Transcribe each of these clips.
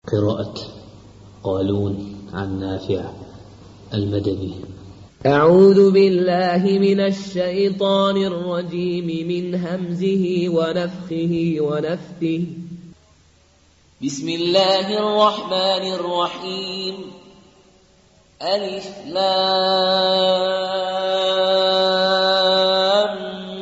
قراءة قالون عن نافع المدني. أعوذ بالله من الشيطان الرجيم من همزه ونفخه ونفثه. بسم الله الرحمن الرحيم. ألف لام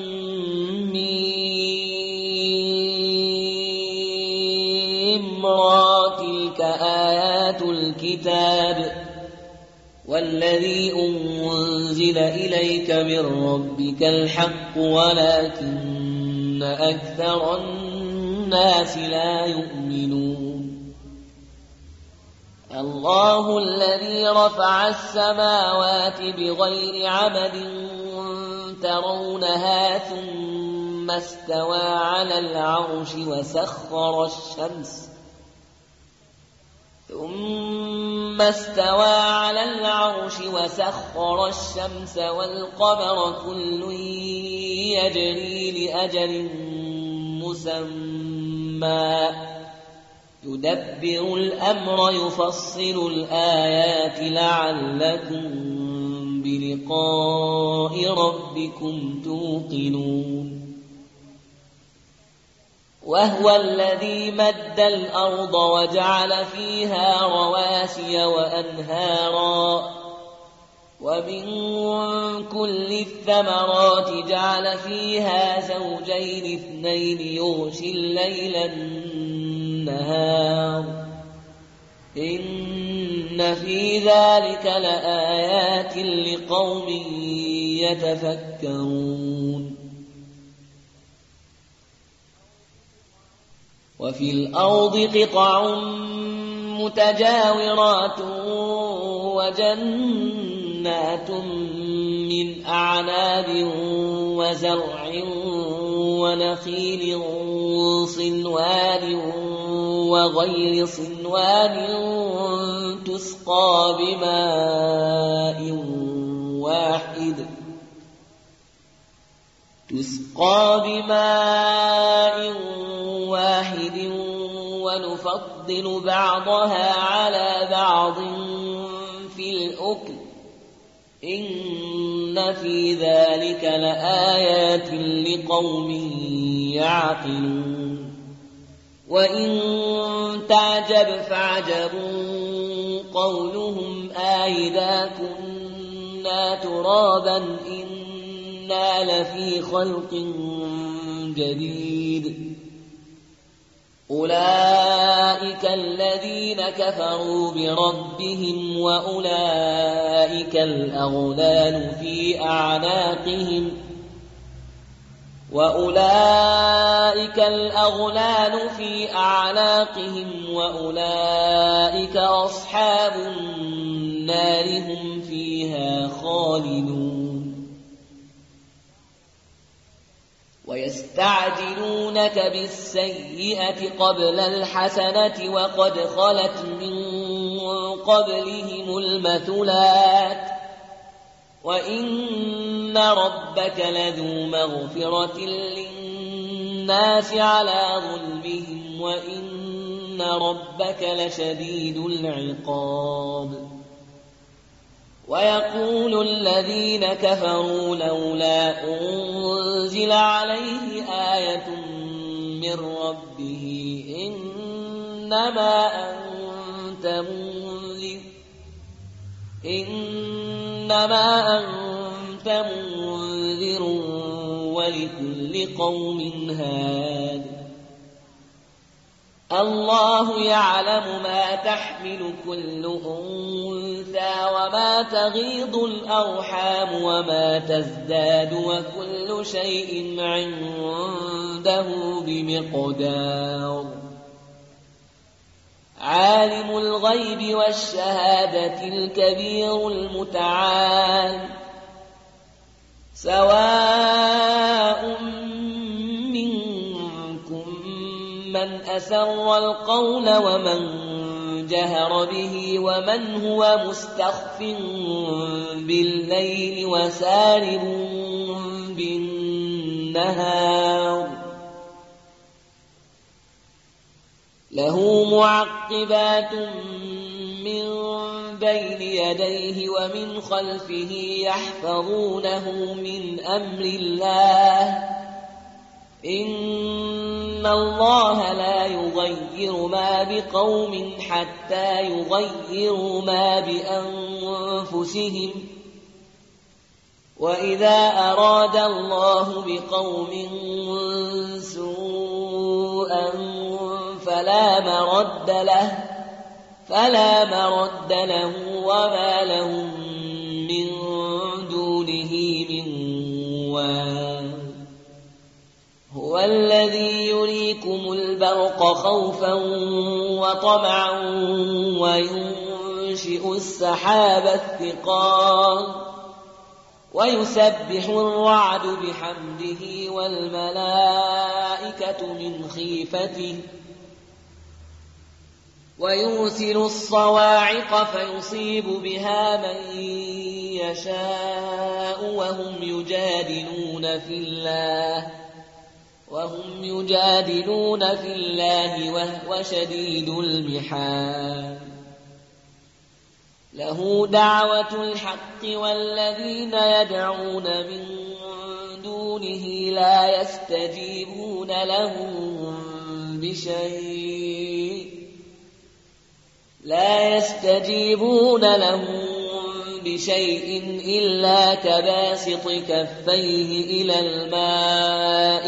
ميم را تلك آيات الكتاب والذي أنزل إليك من ربك الحق ولكن أكثر الناس لا يؤمنون. الله الذي رفع السماوات بغير عمد ترونها ثم استوى على العرش وسخر الشمس والقمر كل يجري لأجل مسمى يدبر الأمر يفصل الآيات لعلكم بلقاء ربكم توقنون. وهو الذي مد الأرض وجعل فيها رواسي وأنهارا ومن كل الثمرات جعل فيها زوجين اثنين يغشي الليل النهار إن في ذلك لآيات لقوم يتفكرون. وفي الأرض قطع متجاورات وجنات من أعناب وزرع ونخيل صنوان وغير صنوان تسقى بماء واحد ونفضل بعضها على بعض في الأكل إن في ذلك لآيات لقوم يعقلون. وإن تعجب فعجب قولهم أإذا كنا ترابا إنا لفي خلق جديد. أولئك الذين كفروا بربهم وأولئك الأغلال في أعناقهم وأولئك أصحاب النار هم فيها خالدون. ويستعجلونك بالسيئة قبل الحسنة وقد خلت من قبلهم المثلات وإن ربك لذو مغفرة للناس على ظلمهم وإن ربك لشديد العقاب. ويقول الذين كفروا لولا أنزل عليه آية من ربه إنما أنت منذر ولكل قوم هاد. الله يعلم ما تحمل كل أنثى وما تغيض الأرحام وما تزداد وكل شيء عنده بمقدار. عالم الغيب والشهادة الكبير المتعال. سواء من أسر القول ومن جهر به ومن هو مستخف بالليل وسارب بالنهار له معقبات من بين يديه ومن خلفه يحفظونه من أمر الله إن الله لا يغير ما بقوم حتى يغيروا ما بأنفسهم وإذا أراد الله بقوم سوءا فلا مرد له وما لهم من دونه من وال هو الذي يريكم البرق خوفا وطمعا وينشئ السحاب الثقال ويسبح الرعد بحمده والملائكة من خيفته ويرسل الصواعق فيصيب بها من يشاء وهم يجادلون في الله وهو شديد المحال له دعوة الحق والذين يدعون من دونه لا يستجيبون لهم بشيء إلا كباسط كفيه إلى الماء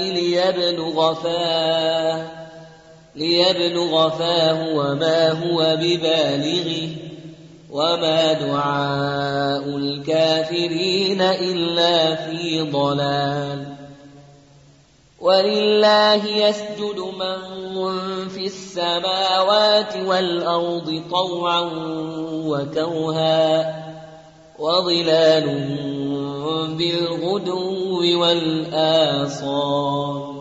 ليبلغ فاه وما هو ببالغه وما دعاء الكافرين إلا في ضلال ولله يسجد من في السماوات والأرض طوعا وكرها وظلال بالغدو والآصال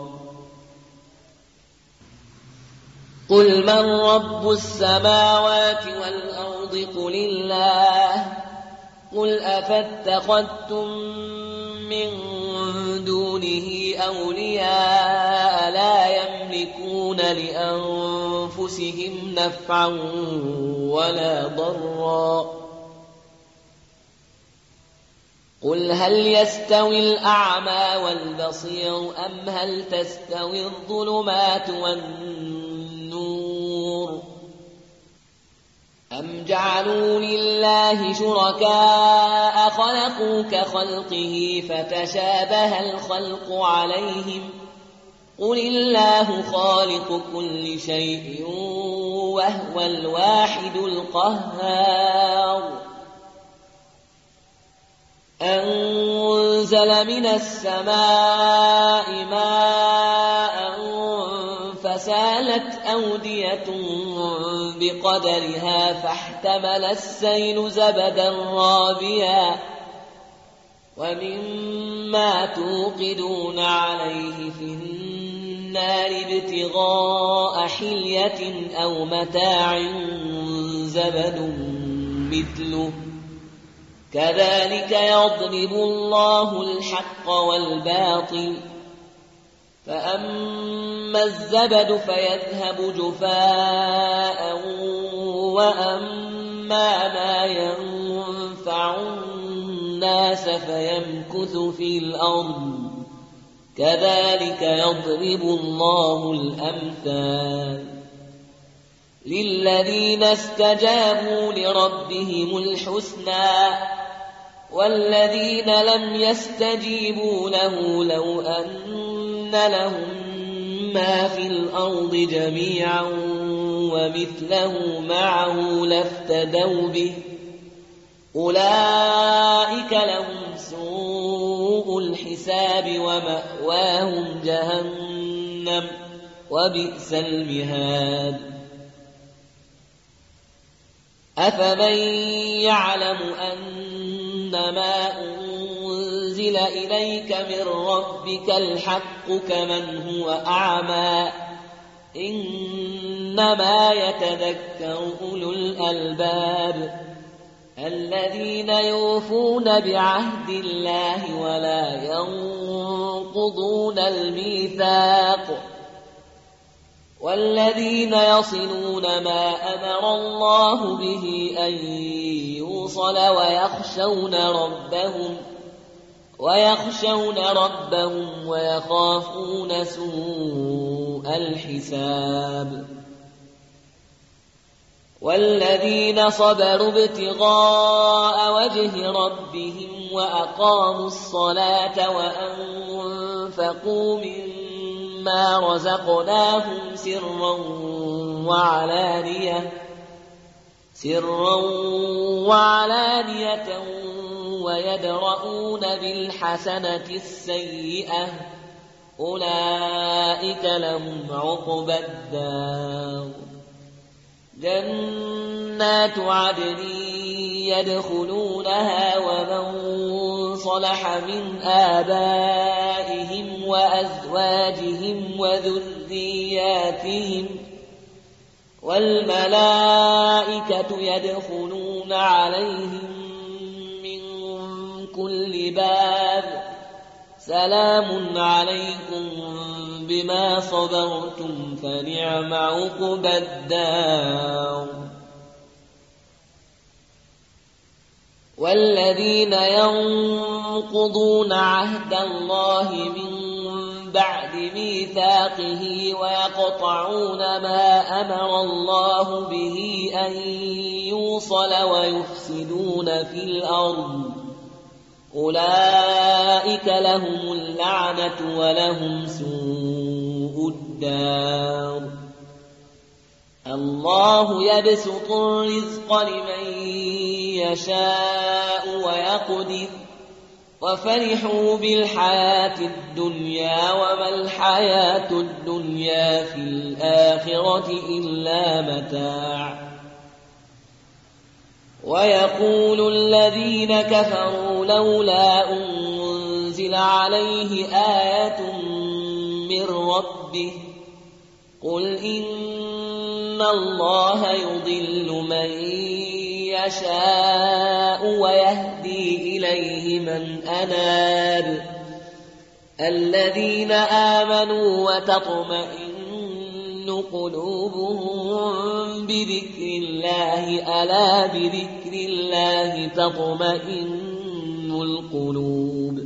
قل من رب السماوات والأرض قل الله قل أفاتخذتم من دونه أولياء لا يملكون لأنفسهم نفعا ولا ضرا قل هل يستوي الأعمى والبصير أم هل تستوي الظلمات والنور أم جعلوا لله شركاء خلقوا كخلقه فتشابه الخلق عليهم قل الله خالق كل شيء وهو الواحد القهار أنزل من السماء ماء فسالت أودية بقدرها فاحتمل السيل زبدا رابيا ومما توقدون عليه في النار ابتغاء حلية أو متاع زبد مثله كذلك يضرب الله الحق والباطل فأما الزبد فيذهب جفاء وأما ما ينفع الناس فيمكث في الأرض كذلك يضرب الله الأمثال للذين استجابوا لربهم الحسنى والذين لم يستجيبوا له لو أن لهم ما في الأرض جميعا ومثله معه لافتدوا به أولئك لهم سوء الحساب ومأواهم جهنم وبئس المهاد أفمن يعلم أنما أنزل إليك من ربك الحق كمن هو أعمى إنما يتذكر أولو الألباب الذين يوفون بعهد الله ولا ينقضون الميثاق والذين يصلون ما أمر الله به أن يوصل ويخشون ربهم ويخافون سوء الحساب والذين صبروا ابتغاء وجه ربهم وأقاموا الصلاة وأنفقوا مما رزقناهم سرا وعلانية ويدرؤون بالحسنة السيئة أولئك لهم عقبى الدار جنات عدن يدخلونها ومن صلح من آبائهم وأزواجهم وذرياتهم والملائكة يدخلون عليهم من كل باب سلام عليكم بما صبرتم فنعم عقبى الدار والذين ينقضون عهد الله من بعد ميثاقه ويقطعون ما أمر الله به أن يوصل ويفسدون في الأرض أولئك لهم اللعنة ولهم سوء الدار الله يبسط الرزق لمن يشاء ويقدر وفرحوا بالحياة الدنيا وما الحياة الدنيا في الآخرة إلا متاع ويقول الذين كفروا لولا أنزل عليه آية من ربه قل إن الله يضل من يشاء ويهدي إليه من أناب الذين آمنوا وتطمئن قلوبهم بذكر الله ألا بذكر الله تطمئن القلوب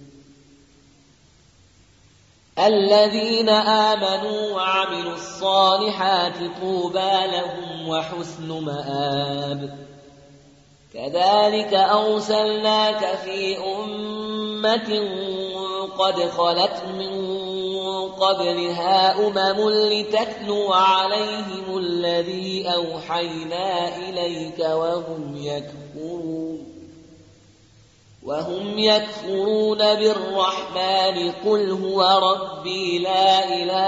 الذين آمنوا وعملوا الصالحات طوبى لهم وحسن مآب كذلك أرسلناك في أمة قد خلت من قبلها لتتلو عليهم الذي أوحينا إليك وهم يكفرون بالرحمن قل هو ربي لا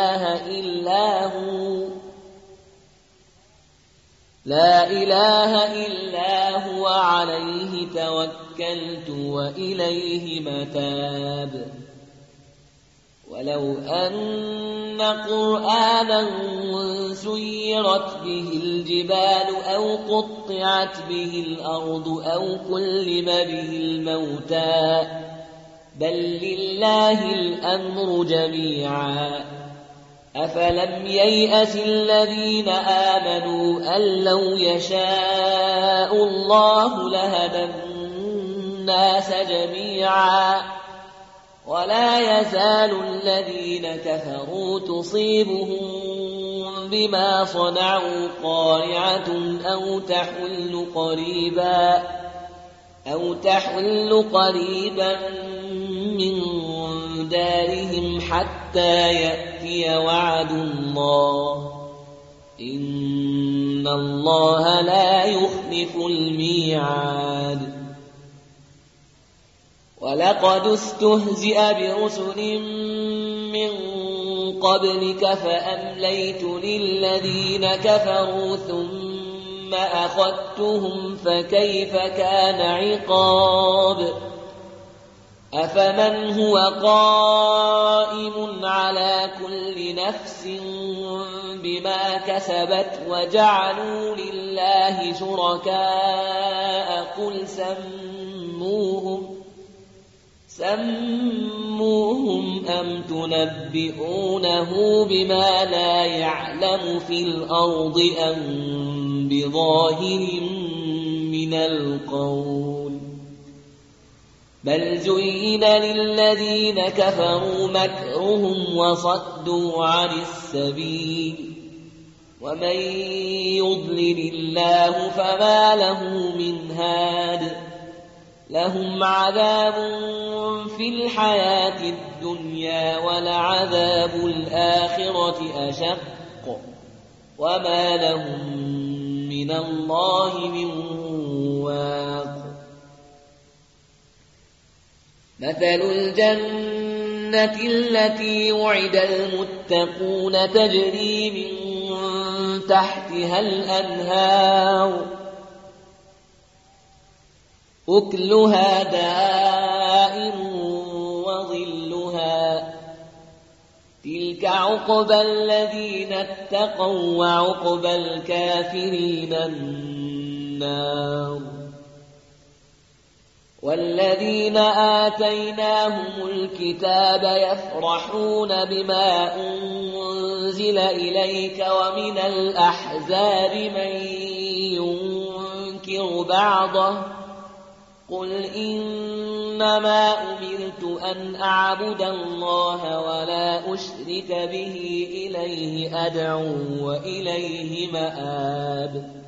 إله إلا هو عليه توكلت وإليه متاب ولو أن قرآنا سيرت به الجبال أو قطعت به الأرض أو كلم به الموتى بل لله الأمر جميعا أفلم ييأس الذين آمنوا أن لو يشاء الله لهدى الناس جميعا ولا يزال الذين كفروا تصيبهم بما صنعوا قارعة أو تحل قريبا من دارهم حتى يأتي وعد الله إن الله لا يخلف الميعاد ولقد استهزئ برسل من قبلك فأمليت للذين كفروا ثم أخذتهم فكيف كان عقاب أفمن هو قائم على كل نفس بما كسبت وجعلوا لله شركاء قل سموهم أم تنبئونه بما لا يعلم في الأرض أم بظاهر من القول بل زين للذين كفروا مكرهم وصدوا عن السبيل ومن يضلل الله فما له من هاد لهم عذاب في الحياة الدنيا ولعذاب الآخرة أشق وما لهم من الله من واق مثل الجنة التي وعد المتقون تجري من تحتها الأنهار أكلها دائم وظلها تلك عقبى الذين اتقوا وعقبى الكافرين النار والذين آتيناهم الكتاب يفرحون بما أنزل إليك ومن الأحزاب من ينكر بعضه قل إنما أمرت أن أعبد الله ولا أشرك به إليه أدعو وإليه مآب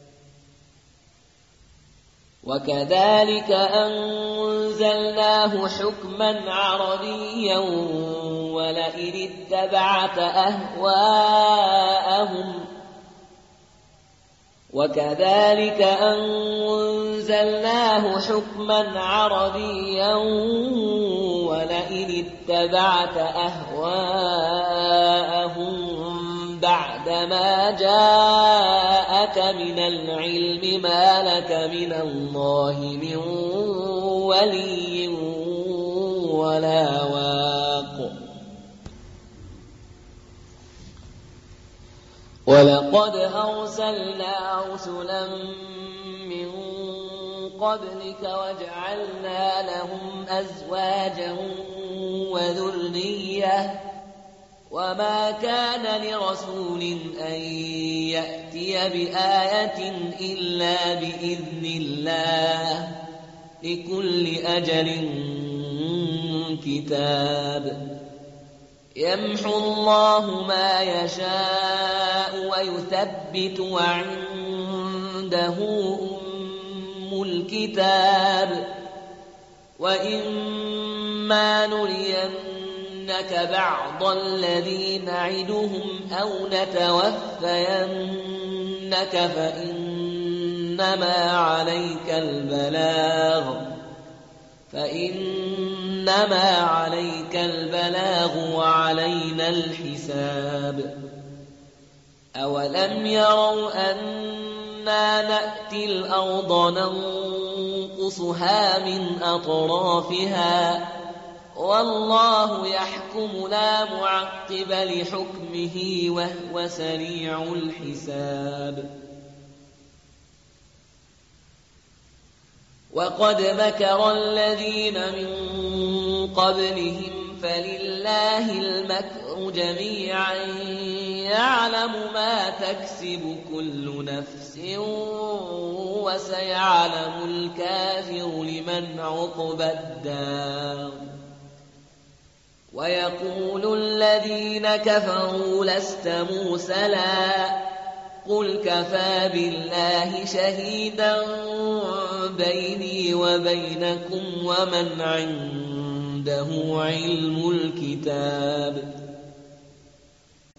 وكذلك أنزلناه حكما عربيا ولئن اتبعت أهواءهم بعدما جاءك من العلم ما لك من الله من ولي ولا واق ولقد أرسلنا رسلا من قبلك وجعلنا لهم أزواجا وذرية وما كان لرسول أن يأتي بآية إلا بإذن الله لكل أجل كتاب يمحو الله ما يشاء ويثبت وعنده أم الكتاب وإما نرينك بعض الذي نعدهم أو نتوفينك فإنما عليك البلاغ وعلينا الحساب أولم يروا أنا نأتي الأرض ننقصها من أطرافها والله يحكم لا معقب لحكمه وهو سريع الحساب وقد مكر الذين من قبلهم فلله المكر جميعا يعلم ما تكسب كل نفس وسيعلم الكافر لمن عقبى الدار ويقول الذين كفروا لست مرسلا قل كفى بالله شهيدا بيني وبينكم ومن عنده علم الكتاب